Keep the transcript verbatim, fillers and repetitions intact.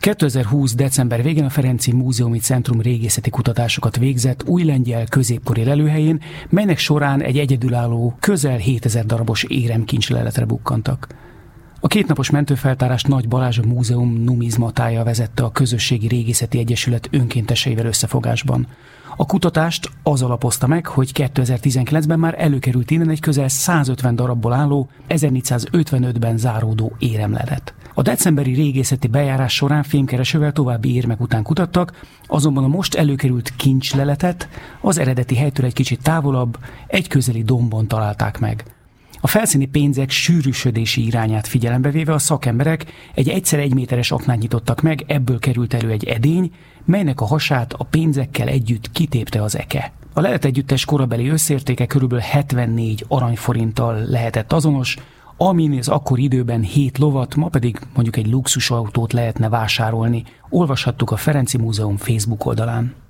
kétezer-húsz. december végén a Ferenczy Múzeumi Centrum régészeti kutatásokat végzett új lengyel középkori lelőhelyén, melynek során egy egyedülálló, közel hétezer darabos éremkincsleletre bukkantak. A kétnapos mentőfeltárást Nagy Balázs a múzeum numizmatája vezette a Közösségi Régészeti Egyesület önkénteseivel összefogásban. A kutatást az alapozta meg, hogy kétezer-tizenkilencben már előkerült innen egy közel százötven darabból álló, ezernégyszázötvenötben záródó éremlelet. A decemberi régészeti bejárás során fémkeresővel további érmek után kutattak, azonban a most előkerült kincsleletet az eredeti helytől egy kicsit távolabb, egy közeli dombon találták meg. A felszíni pénzek sűrűsödési irányát figyelembe véve a szakemberek egy egyszer egy méteres aknát nyitottak meg, ebből került elő egy edény, melynek a hasát a pénzekkel együtt kitépte az eke. A lelet együttes korabeli összértéke körülbelül hetvennégy aranyforinttal lehetett azonos, amin az akkori időben hét lovat, ma pedig mondjuk egy luxusautót lehetne vásárolni. Olvashattuk a Ferenczy Múzeum Facebook oldalán.